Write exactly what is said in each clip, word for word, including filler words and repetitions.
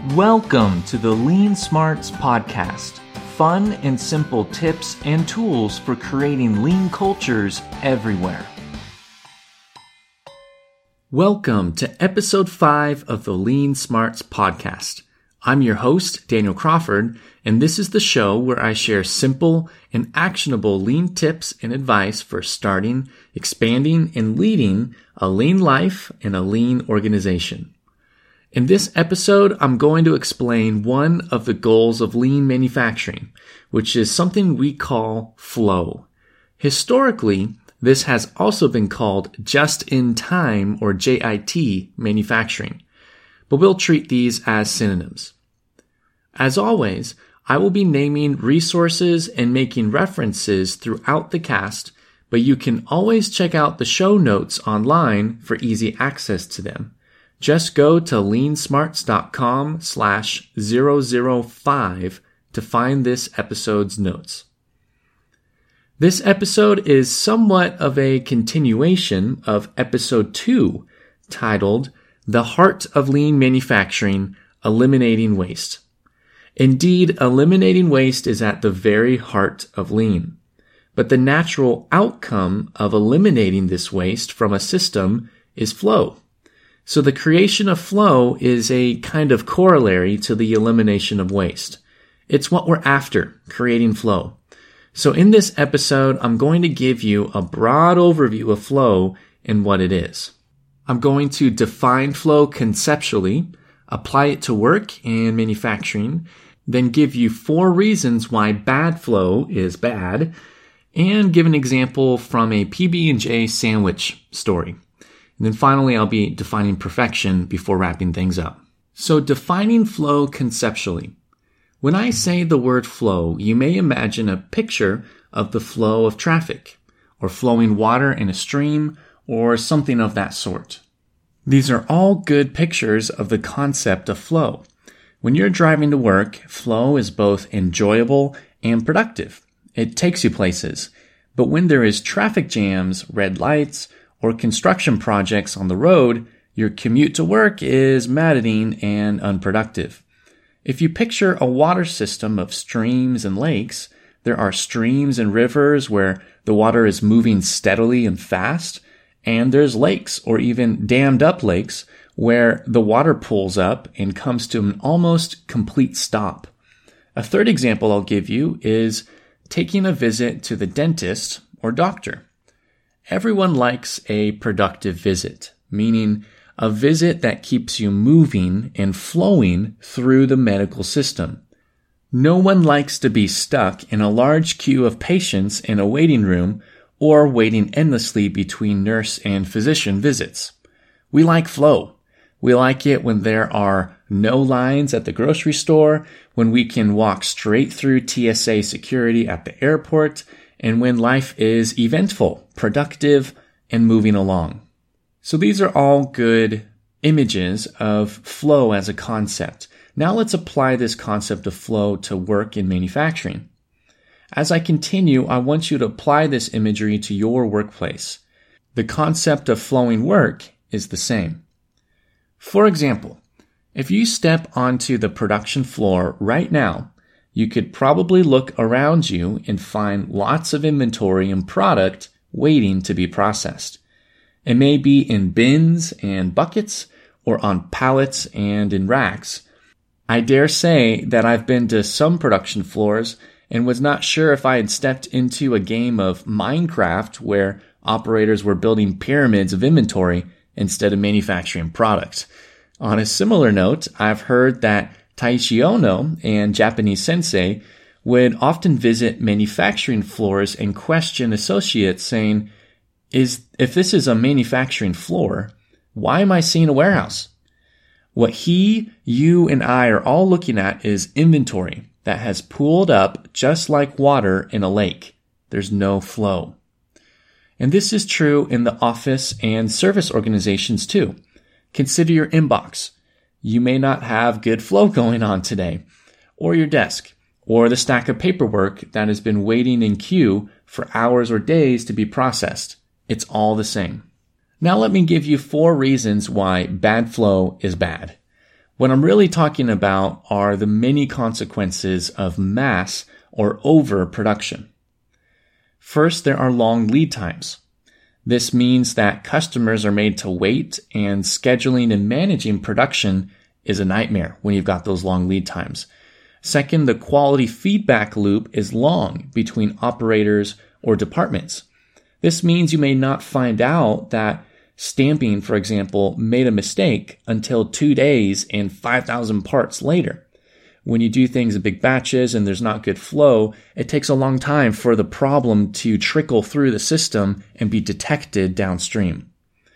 Welcome to the Lean Smarts Podcast. Fun and simple tips and tools for creating lean cultures everywhere. Welcome to episode five of the Lean Smarts Podcast. I'm your host, Daniel Crawford, and this is the show where I share simple and actionable lean tips and advice for starting, expanding, and leading a lean life and a lean organization. In this episode, I'm going to explain one of the goals of lean manufacturing, which is something we call flow. Historically, this has also been called just-in-time or J I T manufacturing, but we'll treat these as synonyms. As always, I will be naming resources and making references throughout the cast, but you can always check out the show notes online for easy access to them. Just go to leansmarts.com slash 005 to find this episode's notes. This episode is somewhat of a continuation of episode two, titled The Heart of Lean Manufacturing, Eliminating Waste. Indeed, eliminating waste is at the very heart of lean. But the natural outcome of eliminating this waste from a system is flow. So the creation of flow is a kind of corollary to the elimination of waste. It's what we're after, creating flow. So in this episode, I'm going to give you a broad overview of flow and what it is. I'm going to define flow conceptually, apply it to work and manufacturing, then give you four reasons why bad flow is bad, and give an example from a P B and J sandwich story. And then finally, I'll be defining perfection before wrapping things up. So defining flow conceptually. When I say the word flow, you may imagine a picture of the flow of traffic, or flowing water in a stream, or something of that sort. These are all good pictures of the concept of flow. When you're driving to work, flow is both enjoyable and productive. It takes you places. But when there is traffic jams, red lights, or construction projects on the road, your commute to work is maddening and unproductive. If you picture a water system of streams and lakes, there are streams and rivers where the water is moving steadily and fast, and there's lakes or even dammed up lakes where the water pulls up and comes to an almost complete stop. A third example I'll give you is taking a visit to the dentist or doctor. Everyone likes a productive visit, meaning a visit that keeps you moving and flowing through the medical system. No one likes to be stuck in a large queue of patients in a waiting room or waiting endlessly between nurse and physician visits. We like flow. We like it when there are no lines at the grocery store, when we can walk straight through T S A security at the airport, and when life is eventful, productive, and moving along. So these are all good images of flow as a concept. Now let's apply this concept of flow to work in manufacturing. As I continue, I want you to apply this imagery to your workplace. The concept of flowing work is the same. For example, if you step onto the production floor right now, you could probably look around you and find lots of inventory and product waiting to be processed. It may be in bins and buckets or on pallets and in racks. I dare say that I've been to some production floors and was not sure if I had stepped into a game of Minecraft where operators were building pyramids of inventory instead of manufacturing product. On a similar note, I've heard that Taiichi Ohno and Japanese Sensei would often visit manufacturing floors and question associates saying, "Is if this is a manufacturing floor, why am I seeing a warehouse?" What he, you, and I are all looking at is inventory that has pooled up just like water in a lake. There's no flow. And this is true in the office and service organizations too. Consider your inbox. You may not have good flow going on today, or your desk, or the stack of paperwork that has been waiting in queue for hours or days to be processed. It's all the same. Now let me give you four reasons why bad flow is bad. What I'm really talking about are the many consequences of mass or overproduction. First, there are long lead times. This means that customers are made to wait, and scheduling and managing production is a nightmare when you've got those long lead times. Second, the quality feedback loop is long between operators or departments. This means you may not find out that stamping, for example, made a mistake until two days and five thousand parts later. When you do things in big batches and there's not good flow, it takes a long time for the problem to trickle through the system and be detected downstream.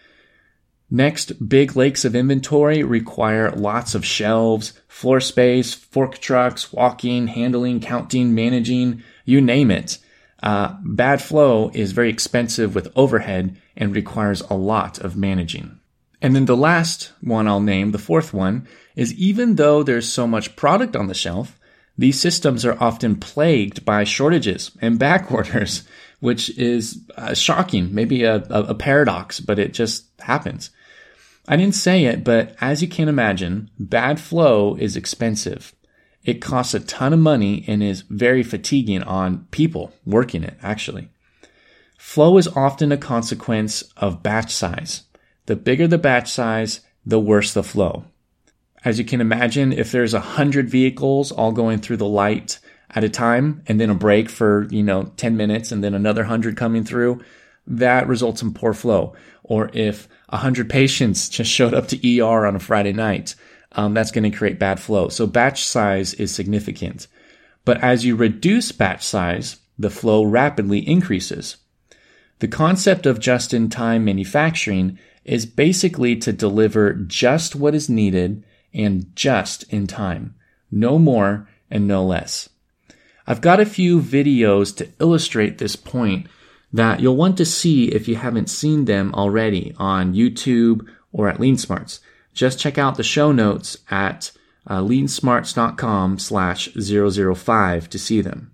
Next, big lakes of inventory require lots of shelves, floor space, fork trucks, walking, handling, counting, managing, you name it. Uh, bad flow is very expensive with overhead and requires a lot of managing. And then the last one I'll name, the fourth one, is even though there's so much product on the shelf, these systems are often plagued by shortages and back orders, which is uh, shocking, maybe a, a, a paradox, but it just happens. I didn't say it, but as you can imagine, bad flow is expensive. It costs a ton of money and is very fatiguing on people working it, actually. Flow is often a consequence of batch size. The bigger the batch size, the worse the flow. As you can imagine, if there's a hundred vehicles all going through the light at a time and then a break for, you know, ten minutes and then another hundred coming through, that results in poor flow. Or if a hundred patients just showed up to E R on a Friday night, um, that's going to create bad flow. So batch size is significant. But as you reduce batch size, the flow rapidly increases. The concept of just-in-time manufacturing is basically to deliver just what is needed and just in time. No more and no less. I've got a few videos to illustrate this point that you'll want to see if you haven't seen them already on YouTube or at LeanSmarts. Just check out the show notes at uh, leansmarts.com slash 005 to see them.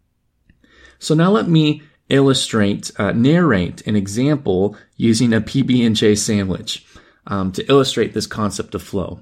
So now let me illustrate, uh, narrate an example using a P B and J sandwich um, to illustrate this concept of flow.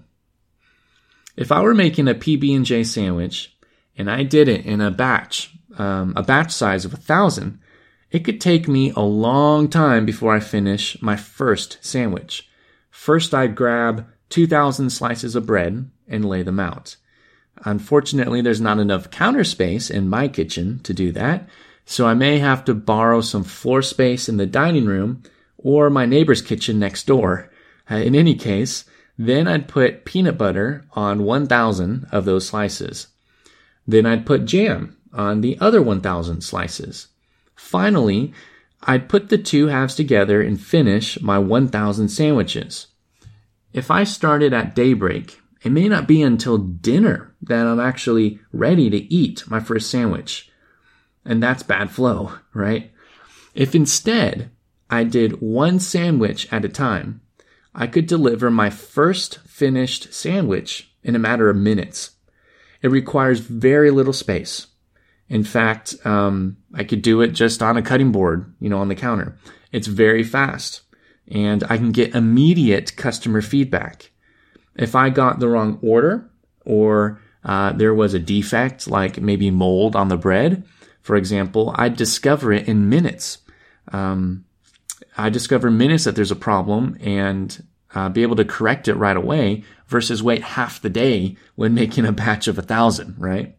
If I were making a P B and J sandwich and I did it in a batch, um, a batch size of a thousand, it could take me a long time before I finish my first sandwich. First, I'd grab two thousand slices of bread and lay them out. Unfortunately, there's not enough counter space in my kitchen to do that, so I may have to borrow some floor space in the dining room or my neighbor's kitchen next door. Uh, in any case, then I'd put peanut butter on one thousand of those slices. Then I'd put jam on the other one thousand slices. Finally, I'd put the two halves together and finish my one thousand sandwiches. If I started at daybreak, it may not be until dinner that I'm actually ready to eat my first sandwich. And that's bad flow, right? If instead I did one sandwich at a time, I could deliver my first finished sandwich in a matter of minutes. It requires very little space. In fact, um, I could do it just on a cutting board, you know, on the counter. It's very fast, and I can get immediate customer feedback. If I got the wrong order, or uh, there was a defect, like maybe mold on the bread, for example, I'd discover it in minutes. Um, I discover in minutes that there's a problem and uh, be able to correct it right away versus wait half the day when making a batch of a thousand, right?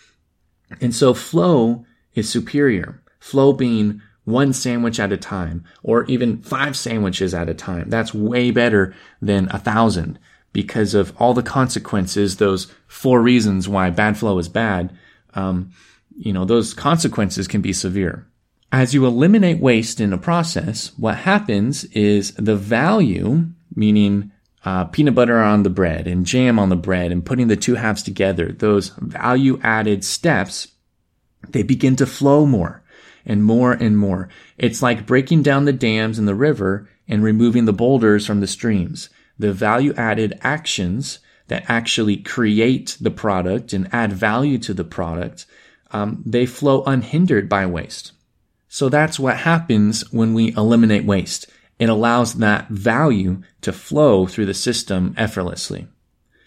And so flow is superior. Flow being one sandwich at a time or even five sandwiches at a time. That's way better than a thousand because of all the consequences, those four reasons why bad flow is bad. Um, you know, those consequences can be severe. As you eliminate waste in a process, what happens is the value, meaning uh, peanut butter on the bread and jam on the bread and putting the two halves together, those value-added steps, they begin to flow more and more and more. It's like breaking down the dams in the river and removing the boulders from the streams. The value-added actions that actually create the product and add value to the product, um, they flow unhindered by waste. So that's what happens when we eliminate waste. It allows that value to flow through the system effortlessly.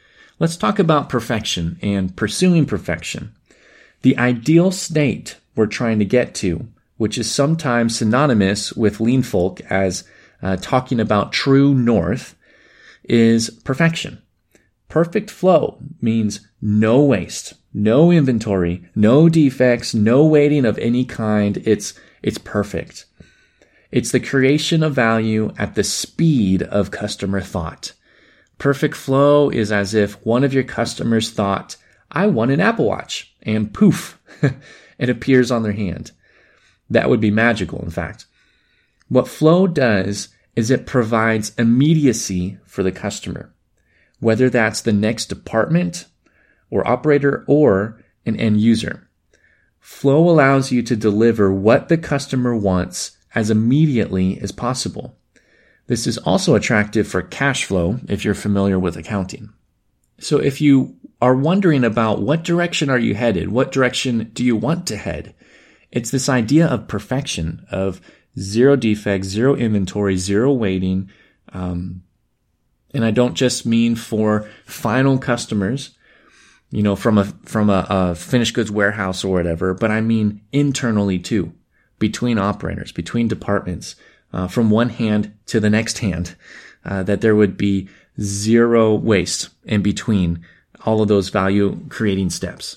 Let's talk about perfection and pursuing perfection. The ideal state we're trying to get to, which is sometimes synonymous with lean folk as uh, talking about true north, is perfection. Perfect flow means no waste, no inventory, no defects, no waiting of any kind. It's, it's perfect. It's the creation of value at the speed of customer thought. Perfect flow is as if one of your customers thought, I want an Apple Watch, and poof, it appears on their hand. That would be magical, in fact. What flow does is it provides immediacy for the customer, whether that's the next department or operator or an end user. Flow allows you to deliver what the customer wants as immediately as possible. This is also attractive for cash flow if you're familiar with accounting. So if you are wondering about what direction are you headed, what direction do you want to head, it's this idea of perfection, of zero defects, zero inventory, zero waiting. Um, and I don't just mean for final customers, you know, from a from a, a finished goods warehouse or whatever, but I mean internally too. Between operators, between departments, uh, from one hand to the next hand, uh, that there would be zero waste in between all of those value creating steps.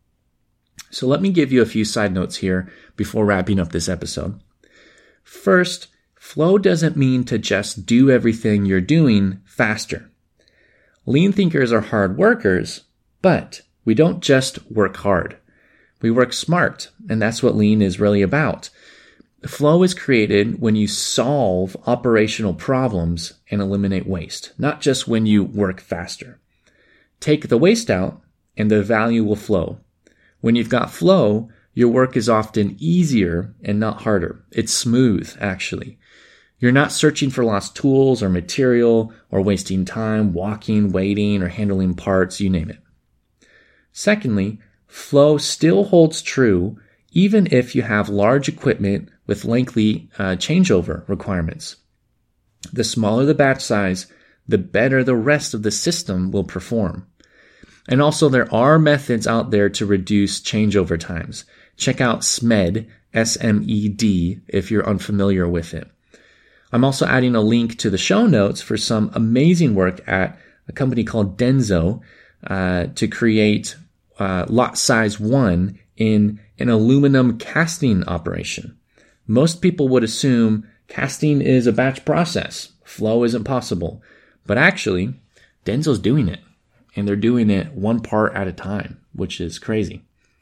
So let me give you a few side notes here before wrapping up this episode. First, flow doesn't mean to just do everything you're doing faster. Lean thinkers are hard workers, but we don't just work hard. We work smart, and that's what lean is really about. Flow is created when you solve operational problems and eliminate waste, not just when you work faster. Take the waste out, and the value will flow. When you've got flow, your work is often easier and not harder. It's smooth, actually. You're not searching for lost tools or material or wasting time walking, waiting, or handling parts, you name it. Secondly, flow still holds true even if you have large equipment with lengthy uh, changeover requirements. The smaller the batch size, the better the rest of the system will perform. And also there are methods out there to reduce changeover times. Check out S M E D, S M E D, if you're unfamiliar with it. I'm also adding a link to the show notes for some amazing work at a company called Denso uh, to create Uh, lot size one in an aluminum casting operation. Most people would assume casting is a batch process. Flow isn't possible. But actually, Denso's doing it. And they're doing it one part at a time, which is crazy.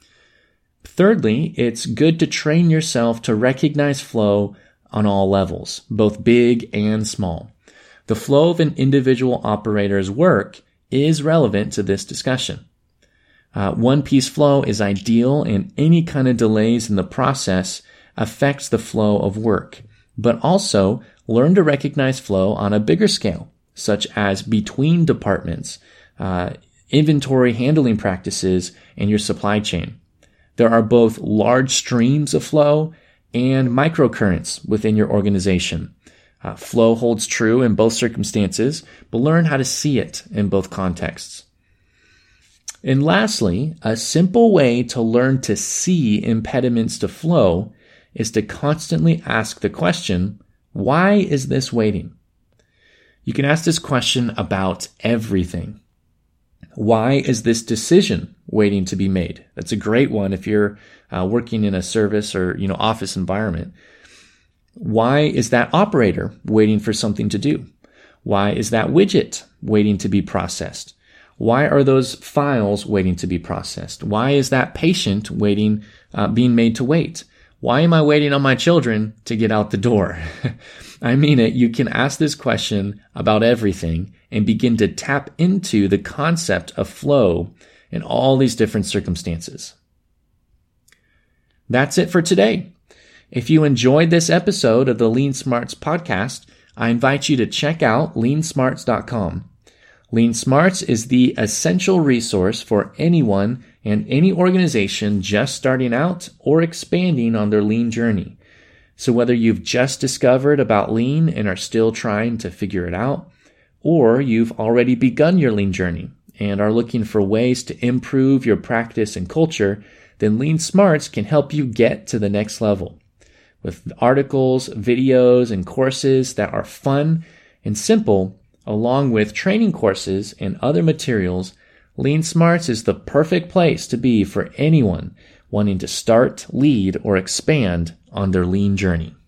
Thirdly, it's good to train yourself to recognize flow on all levels, both big and small. The flow of an individual operator's work is relevant to this discussion. Uh, one-piece flow is ideal, and any kind of delays in the process affects the flow of work. But also, learn to recognize flow on a bigger scale, such as between departments, uh, inventory handling practices, and your supply chain. There are both large streams of flow and microcurrents within your organization. Uh, flow holds true in both circumstances, but learn how to see it in both contexts. And lastly, a simple way to learn to see impediments to flow is to constantly ask the question, why is this waiting? You can ask this question about everything. Why is this decision waiting to be made? That's a great one if you're uh, working in a service or, you know, office environment. Why is that operator waiting for something to do? Why is that widget waiting to be processed? Why are those files waiting to be processed? Why is that patient waiting, uh, being made to wait? Why am I waiting on my children to get out the door? I mean it. You can ask this question about everything and begin to tap into the concept of flow in all these different circumstances. That's it for today. If you enjoyed this episode of the Lean Smarts podcast, I invite you to check out lean smarts dot com. Lean Smarts is the essential resource for anyone and any organization just starting out or expanding on their lean journey. So whether you've just discovered about lean and are still trying to figure it out, or you've already begun your lean journey and are looking for ways to improve your practice and culture, then Lean Smarts can help you get to the next level. With articles, videos, and courses that are fun and simple, along with training courses and other materials, Lean Smarts is the perfect place to be for anyone wanting to start, lead, or expand on their lean journey.